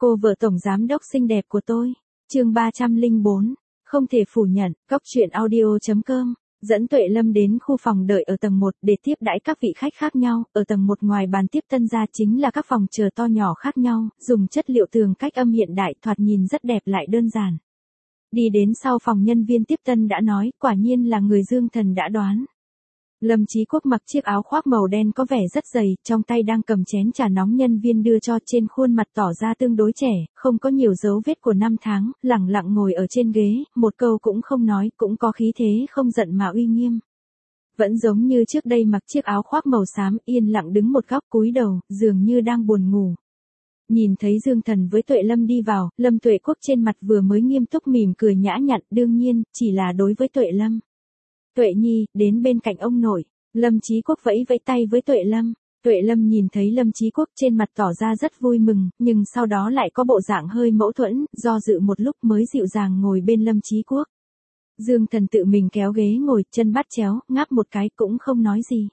Cô vợ tổng giám đốc xinh đẹp của tôi. Chương 304. Không thể phủ nhận. Cóc truyện audio.com. Dẫn Tuệ Lâm đến khu phòng đợi ở tầng 1 để tiếp đãi các vị khách khác nhau. Ở tầng 1 ngoài bàn tiếp tân ra chính là các phòng chờ to nhỏ khác nhau, dùng chất liệu tường cách âm hiện đại, thoạt nhìn rất đẹp lại đơn giản. Đi đến sau phòng, nhân viên tiếp tân đã nói, quả nhiên là người Dương Thần đã đoán. Lâm Chí Quốc mặc chiếc áo khoác màu đen có vẻ rất dày, trong tay đang cầm chén trà nóng nhân viên đưa cho, trên khuôn mặt tỏ ra tương đối trẻ, không có nhiều dấu vết của năm tháng, lẳng lặng ngồi ở trên ghế, một câu cũng không nói, cũng có khí thế không giận mà uy nghiêm. Vẫn giống như trước đây, mặc chiếc áo khoác màu xám, yên lặng đứng một góc cúi đầu, dường như đang buồn ngủ. Nhìn thấy Dương Thần với Tuệ Lâm đi vào, Lâm Tuệ Quốc trên mặt vừa mới nghiêm túc mỉm cười nhã nhặn, đương nhiên, chỉ là đối với Tuệ Lâm. Tuệ Nhi, đến bên cạnh ông nội. Lâm Chí Quốc vẫy vẫy tay với Tuệ Lâm. Tuệ Lâm nhìn thấy Lâm Chí Quốc trên mặt tỏ ra rất vui mừng, nhưng sau đó lại có bộ dạng hơi mâu thuẫn, do dự một lúc mới dịu dàng ngồi bên Lâm Chí Quốc. Dương Thần tự mình kéo ghế ngồi, chân bắt chéo, ngáp một cái cũng không nói gì.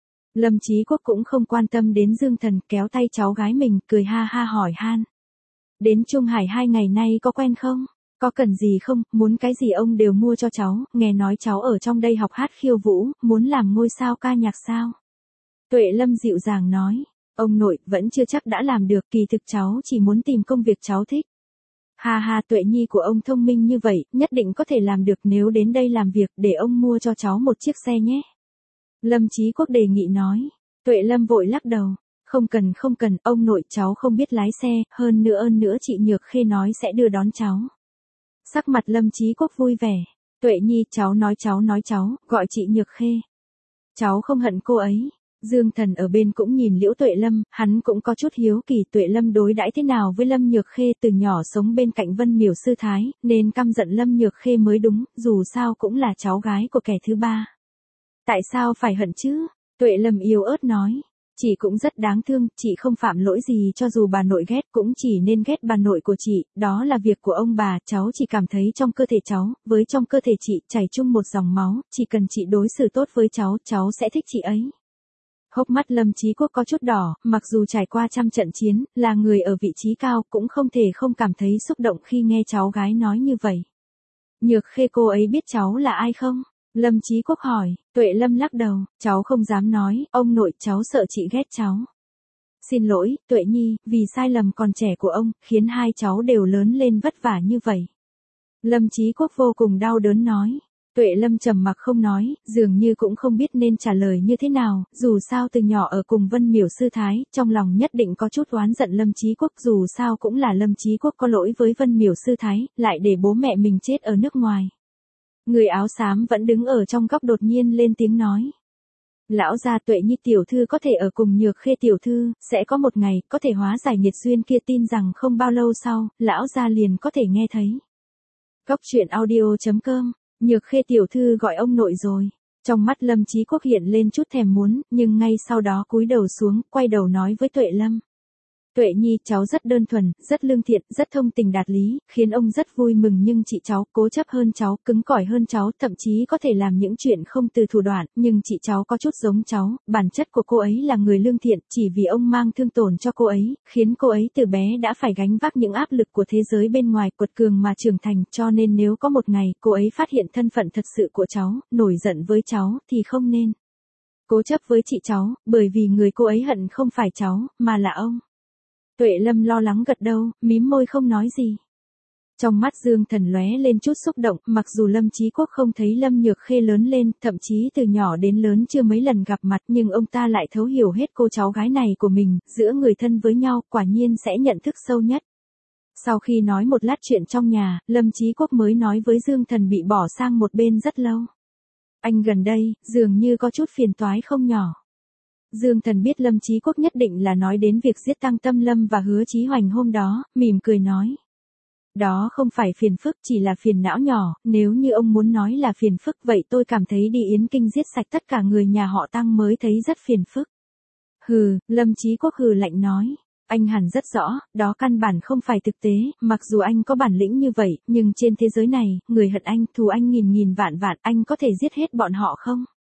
Lâm Chí Quốc cũng không quan tâm đến Dương Thần, kéo tay cháu gái mình, cười ha ha hỏi han. Đến Trung Hải 2 ngày nay có quen không? Có cần gì không, muốn cái gì ông đều mua cho cháu, nghe nói cháu ở trong đây học hát khiêu vũ, muốn làm ngôi sao ca nhạc sao? Tuệ Lâm dịu dàng nói, ông nội, vẫn chưa chắc đã làm được, kỳ thực cháu chỉ muốn tìm công việc cháu thích. Ha ha, Tuệ Nhi của ông thông minh như vậy, nhất định có thể làm được, nếu đến đây làm việc, để ông mua cho cháu một chiếc xe nhé. Lâm Chí Quốc đề nghị nói. Tuệ Lâm vội lắc đầu. Không cần, ông nội, cháu không biết lái xe, hơn nữa chị Nhược Khê nói sẽ đưa đón cháu. Sắc mặt Lâm Chí Quốc vui vẻ. Tuệ Nhi, cháu nói cháu, gọi chị Nhược Khê. Cháu không hận cô ấy. Dương Thần ở bên cũng nhìn Liễu Tuệ Lâm, hắn cũng có chút hiếu kỳ Tuệ Lâm đối đãi thế nào với Lâm Nhược Khê, từ nhỏ sống bên cạnh Vân Miểu sư thái, nên căm giận Lâm Nhược Khê mới đúng, dù sao cũng là cháu gái của kẻ thứ ba. Tại sao phải hận chứ? Tuệ Lâm yếu ớt nói. Chị cũng rất đáng thương, chị không phạm lỗi gì, cho dù bà nội ghét cũng chỉ nên ghét bà nội của chị, đó là việc của ông bà, cháu chỉ cảm thấy trong cơ thể cháu, với trong cơ thể chị, chảy chung một dòng máu, chỉ cần chị đối xử tốt với cháu sẽ thích chị ấy. Hốc mắt Lâm Chí Quốc có chút đỏ, mặc dù trải qua trăm trận chiến, là người ở vị trí cao, cũng không thể không cảm thấy xúc động khi nghe cháu gái nói như vậy. Nhược Khê cô ấy biết cháu là ai không? Lâm Chí Quốc hỏi. Tuệ Lâm lắc đầu, cháu không dám nói, ông nội, cháu sợ chị ghét cháu. Xin lỗi, Tuệ Nhi, vì sai lầm còn trẻ của ông, khiến hai cháu đều lớn lên vất vả như vậy. Lâm Chí Quốc vô cùng đau đớn nói. Tuệ Lâm trầm mặc không nói, dường như cũng không biết nên trả lời như thế nào, dù sao từ nhỏ ở cùng Vân Miểu sư thái, trong lòng nhất định có chút oán giận Lâm Chí Quốc, dù sao cũng là Lâm Chí Quốc có lỗi với Vân Miểu sư thái, lại để bố mẹ mình chết ở nước ngoài. Người áo xám vẫn đứng ở trong góc đột nhiên lên tiếng nói. Lão gia, Tuệ Nhi tiểu thư có thể ở cùng Nhược Khê tiểu thư, sẽ có một ngày, có thể hóa giải nghiệt duyên kia, tin rằng không bao lâu sau, lão gia liền có thể nghe thấy. Cóc truyện audio.com. Nhược Khê tiểu thư gọi ông nội rồi. Trong mắt Lâm Chí Quốc hiện lên chút thèm muốn, nhưng ngay sau đó cúi đầu xuống, quay đầu nói với Tuệ Lâm. Tuệ Nhi, cháu rất đơn thuần, rất lương thiện, rất thông tình đạt lý, khiến ông rất vui mừng, nhưng chị cháu cố chấp hơn cháu, cứng cỏi hơn cháu, thậm chí có thể làm những chuyện không từ thủ đoạn, nhưng chị cháu có chút giống cháu, bản chất của cô ấy là người lương thiện, chỉ vì ông mang thương tổn cho cô ấy, khiến cô ấy từ bé đã phải gánh vác những áp lực của thế giới bên ngoài, quật cường mà trưởng thành, cho nên nếu có một ngày cô ấy phát hiện thân phận thật sự của cháu, nổi giận với cháu, thì không nên cố chấp với chị cháu, bởi vì người cô ấy hận không phải cháu, mà là ông. Tuệ Lâm lo lắng gật đầu, mím môi không nói gì. Trong mắt Dương Thần lóe lên chút xúc động, mặc dù Lâm Chí Quốc không thấy Lâm Nhược Khê lớn lên, thậm chí từ nhỏ đến lớn chưa mấy lần gặp mặt, nhưng ông ta lại thấu hiểu hết cô cháu gái này của mình, giữa người thân với nhau, quả nhiên sẽ nhận thức sâu nhất. Sau khi nói một lát chuyện trong nhà, Lâm Chí Quốc mới nói với Dương Thần bị bỏ sang một bên rất lâu. Anh gần đây, dường như có chút phiền toái không nhỏ. Dương Thần biết Lâm Chí Quốc nhất định là nói đến việc giết Tăng Tâm Lâm và Hứa Chí Hoành hôm đó, mỉm cười nói. Đó không phải phiền phức, chỉ là phiền não nhỏ, nếu như ông muốn nói là phiền phức vậy tôi cảm thấy đi Yến Kinh giết sạch tất cả người nhà họ Tăng mới thấy rất phiền phức. Hừ, Lâm Chí Quốc hừ lạnh nói. Anh hẳn rất rõ, đó căn bản không phải thực tế, mặc dù anh có bản lĩnh như vậy, nhưng trên thế giới này, người hận anh, thù anh nghìn vạn, anh có thể giết hết bọn họ không?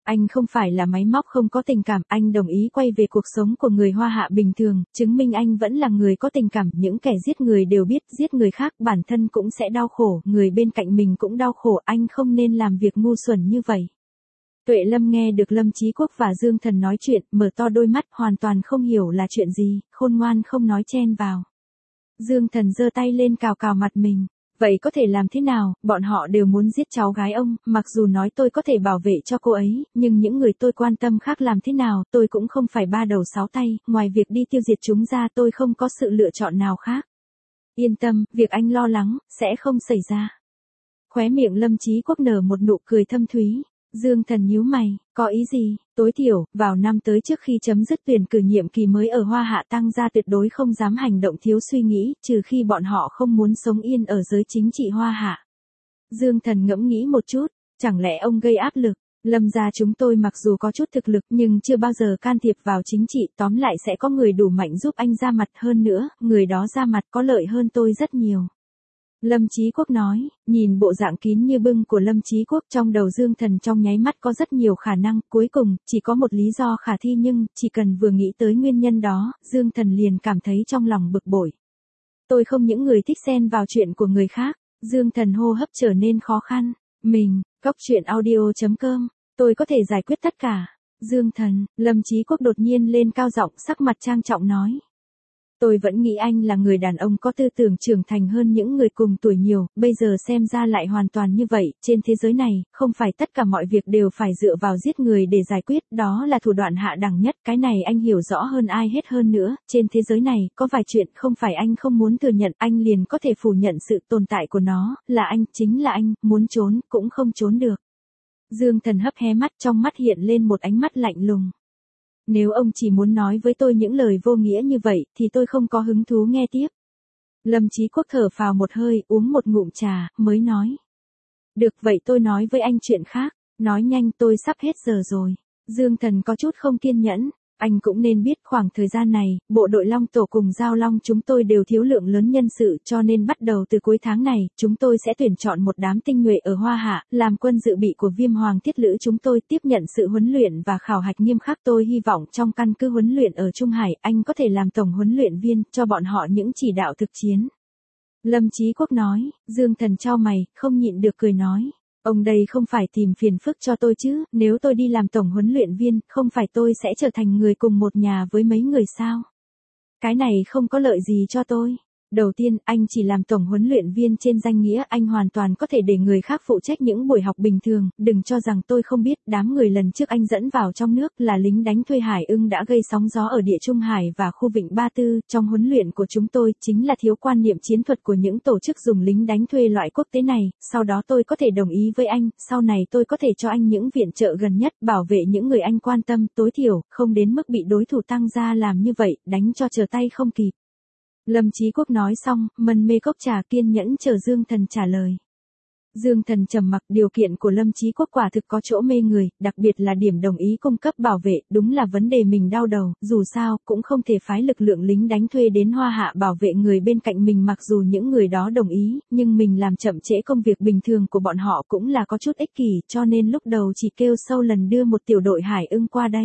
Anh không phải là máy móc không có tình cảm, anh đồng ý quay về cuộc sống của người Hoa Hạ bình thường, chứng minh anh vẫn là người có tình cảm, những kẻ giết người đều biết giết người khác bản thân cũng sẽ đau khổ, người bên cạnh mình cũng đau khổ, anh không nên làm việc ngu xuẩn như vậy. Tuệ Lâm nghe được Lâm Chí Quốc và Dương Thần nói chuyện, mở to đôi mắt, hoàn toàn không hiểu là chuyện gì, khôn ngoan không nói chen vào. Dương Thần giơ tay lên cào cào mặt mình. Vậy có thể làm thế nào, bọn họ đều muốn giết cháu gái ông, mặc dù nói tôi có thể bảo vệ cho cô ấy, nhưng những người tôi quan tâm khác làm thế nào, tôi cũng không phải ba đầu sáu tay, ngoài việc đi tiêu diệt chúng ra tôi không có sự lựa chọn nào khác. Yên tâm, việc anh lo lắng, sẽ không xảy ra. Khóe miệng Lâm Chí Quốc nở một nụ cười thâm thúy. Dương Thần nhíu mày, có ý gì? Tối thiểu, vào năm tới trước khi chấm dứt tuyển cử nhiệm kỳ mới ở Hoa Hạ Tăng gia tuyệt đối không dám hành động thiếu suy nghĩ, trừ khi bọn họ không muốn sống yên ở giới chính trị Hoa Hạ. Dương Thần ngẫm nghĩ một chút, chẳng lẽ ông gây áp lực? Lâm gia chúng tôi mặc dù có chút thực lực nhưng chưa bao giờ can thiệp vào chính trị, tóm lại sẽ có người đủ mạnh giúp anh ra mặt, hơn nữa, người đó ra mặt có lợi hơn tôi rất nhiều. Lâm Chí Quốc nói, nhìn bộ dạng kín như bưng của Lâm Chí Quốc, trong đầu Dương Thần trong nháy mắt có rất nhiều khả năng, cuối cùng, chỉ có một lý do khả thi nhưng, chỉ cần vừa nghĩ tới nguyên nhân đó, Dương Thần liền cảm thấy trong lòng bực bội. Tôi không những người thích xen vào chuyện của người khác, Dương Thần hô hấp trở nên khó khăn. Mình, coctruyện.audio.com, tôi có thể giải quyết tất cả. Dương Thần, Lâm Chí Quốc đột nhiên lên cao giọng, sắc mặt trang trọng nói. Tôi vẫn nghĩ anh là người đàn ông có tư tưởng trưởng thành hơn những người cùng tuổi nhiều, bây giờ xem ra lại hoàn toàn như vậy, trên thế giới này, không phải tất cả mọi việc đều phải dựa vào giết người để giải quyết, đó là thủ đoạn hạ đẳng nhất, cái này anh hiểu rõ hơn ai hết hơn nữa, trên thế giới này, có vài chuyện không phải anh không muốn thừa nhận, anh liền có thể phủ nhận sự tồn tại của nó, là anh, chính là anh, muốn trốn, cũng không trốn được. Dương Thần hấp hé mắt, trong mắt hiện lên một ánh mắt lạnh lùng. Nếu ông chỉ muốn nói với tôi những lời vô nghĩa như vậy, thì tôi không có hứng thú nghe tiếp. Lâm Chí Quốc thở phào một hơi, uống một ngụm trà, mới nói. Được vậy tôi nói với anh chuyện khác, nói nhanh tôi sắp hết giờ rồi. Dương Thần có chút không kiên nhẫn. Anh cũng nên biết khoảng thời gian này, bộ đội Long Tổ cùng Giao Long chúng tôi đều thiếu lượng lớn nhân sự cho nên bắt đầu từ cuối tháng này, chúng tôi sẽ tuyển chọn một đám tinh nhuệ ở Hoa Hạ, làm quân dự bị của Viêm Hoàng Thiết Lữ chúng tôi tiếp nhận sự huấn luyện và khảo hạch nghiêm khắc. Tôi hy vọng trong căn cứ huấn luyện ở Trung Hải, anh có thể làm tổng huấn luyện viên, cho bọn họ những chỉ đạo thực chiến. Lâm Chí Quốc nói, Dương Thần chau mày, không nhịn được cười nói. Ông đây không phải tìm phiền phức cho tôi chứ, nếu tôi đi làm tổng huấn luyện viên, không phải tôi sẽ trở thành người cùng một nhà với mấy người sao? Cái này không có lợi gì cho tôi. Đầu tiên, anh chỉ làm tổng huấn luyện viên trên danh nghĩa, anh hoàn toàn có thể để người khác phụ trách những buổi học bình thường, đừng cho rằng tôi không biết, đám người lần trước anh dẫn vào trong nước là lính đánh thuê Hải Ưng đã gây sóng gió ở địa Trung Hải và khu Vịnh Ba Tư, trong huấn luyện của chúng tôi, chính là thiếu quan niệm chiến thuật của những tổ chức dùng lính đánh thuê loại quốc tế này, sau đó tôi có thể đồng ý với anh, sau này tôi có thể cho anh những viện trợ gần nhất, bảo vệ những người anh quan tâm, tối thiểu, không đến mức bị đối thủ tăng gia làm như vậy, đánh cho trở tay không kịp. Lâm Chí Quốc nói xong, mân mê cốc trà kiên nhẫn chờ Dương Thần trả lời. Dương Thần trầm mặc, điều kiện của Lâm Chí Quốc quả thực có chỗ mê người, đặc biệt là điểm đồng ý cung cấp bảo vệ, đúng là vấn đề mình đau đầu, dù sao, cũng không thể phái lực lượng lính đánh thuê đến Hoa Hạ bảo vệ người bên cạnh mình mặc dù những người đó đồng ý, nhưng mình làm chậm trễ công việc bình thường của bọn họ cũng là có chút ích kỷ, cho nên lúc đầu chỉ kêu sâu lần đưa một tiểu đội Hải Ưng qua đây.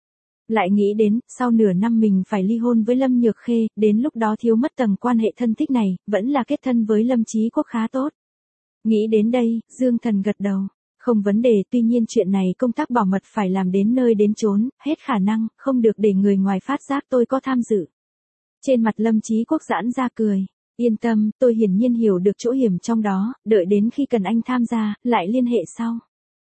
Lại nghĩ đến, sau nửa năm mình phải ly hôn với Lâm Nhược Khê, đến lúc đó thiếu mất tầng quan hệ thân thích này, vẫn là kết thân với Lâm Chí Quốc khá tốt. Nghĩ đến đây, Dương Thần gật đầu. Không vấn đề, tuy nhiên chuyện này công tác bảo mật phải làm đến nơi đến chốn, hết khả năng, không được để người ngoài phát giác tôi có tham dự. Trên mặt Lâm Chí Quốc giãn ra cười. Yên tâm, tôi hiển nhiên hiểu được chỗ hiểm trong đó, đợi đến khi cần anh tham gia, lại liên hệ sau.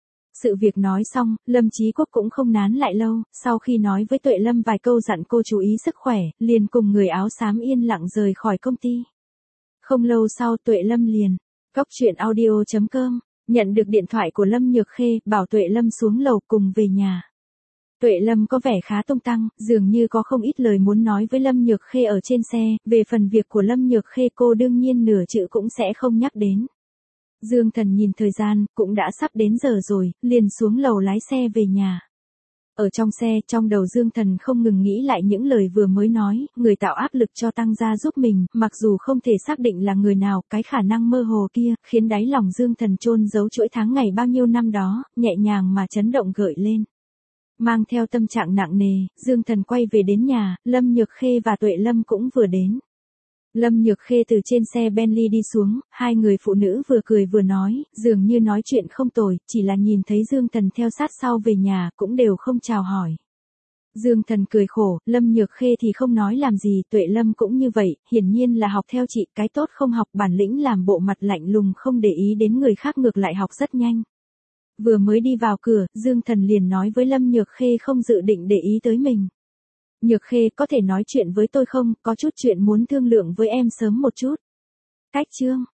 Sự việc nói xong, Lâm Chí Quốc cũng không nán lại lâu, sau khi nói với Tuệ Lâm vài câu dặn cô chú ý sức khỏe, liền cùng người áo xám yên lặng rời khỏi công ty. Không lâu sau Tuệ Lâm liền, coctruyện.audio.com, nhận được điện thoại của Lâm Nhược Khê, bảo Tuệ Lâm xuống lầu cùng về nhà. Tuệ Lâm có vẻ khá tung tăng, dường như có không ít lời muốn nói với Lâm Nhược Khê ở trên xe, về phần việc của Lâm Nhược Khê cô đương nhiên nửa chữ cũng sẽ không nhắc đến. Dương Thần nhìn thời gian, cũng đã sắp đến giờ rồi, liền xuống lầu lái xe về nhà. Ở trong xe, trong đầu Dương Thần không ngừng nghĩ lại những lời vừa mới nói, người tạo áp lực cho Tăng gia giúp mình, mặc dù không thể xác định là người nào, cái khả năng mơ hồ kia, khiến đáy lòng Dương Thần chôn giấu chuỗi tháng ngày bao nhiêu năm đó, nhẹ nhàng mà chấn động gợi lên. Mang theo tâm trạng nặng nề, Dương Thần quay về đến nhà, Lâm Nhược Khê và Tuệ Lâm cũng vừa đến. Lâm Nhược Khê từ trên xe Bentley đi xuống, hai người phụ nữ vừa cười vừa nói, dường như nói chuyện không tồi, chỉ là nhìn thấy Dương Thần theo sát sau về nhà, cũng đều không chào hỏi. Dương Thần cười khổ, Lâm Nhược Khê thì không nói làm gì, Tuệ Lâm cũng như vậy, hiển nhiên là học theo chị, cái tốt không học, bản lĩnh làm bộ mặt lạnh lùng không để ý đến người khác, ngược lại học rất nhanh. Vừa mới đi vào cửa, Dương Thần liền nói với Lâm Nhược Khê không dự định để ý tới mình. Nhược Khê, có thể nói chuyện với tôi không, có chút chuyện muốn thương lượng với em sớm một chút. Cách chương.